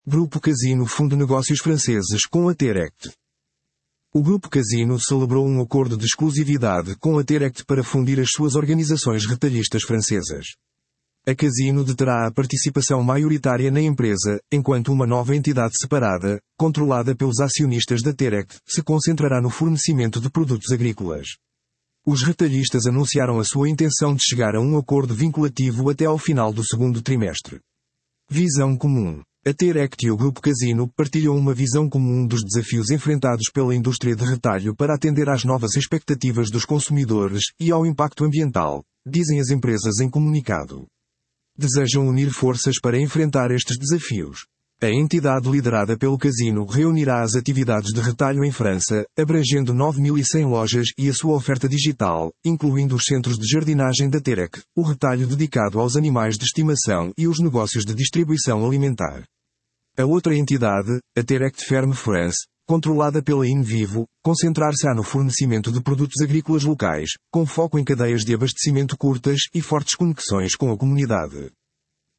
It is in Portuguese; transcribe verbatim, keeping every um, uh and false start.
Grupo Casino funde negócios franceses com a Terect. O Grupo Casino celebrou um acordo de exclusividade com a Terect para fundir as suas organizações retalhistas francesas. A Casino deterá a participação maioritária na empresa, enquanto uma nova entidade separada, controlada pelos acionistas da Terect, se concentrará no fornecimento de produtos agrícolas. Os retalhistas anunciaram a sua intenção de chegar a um acordo vinculativo até ao final do segundo trimestre. Visão comum. A Terect e o Grupo Casino partilham uma visão comum dos desafios enfrentados pela indústria de retalho para atender às novas expectativas dos consumidores e ao impacto ambiental, dizem as empresas em comunicado. Desejam unir forças para enfrentar estes desafios. A entidade liderada pelo Casino reunirá as atividades de retalho em França, abrangendo nove mil e cem lojas e a sua oferta digital, incluindo os centros de jardinagem da Terect, o retalho dedicado aos animais de estimação e os negócios de distribuição alimentar. A outra entidade, a Terect Ferme France, controlada pela InVivo, concentrar-se-á no fornecimento de produtos agrícolas locais, com foco em cadeias de abastecimento curtas e fortes conexões com a comunidade.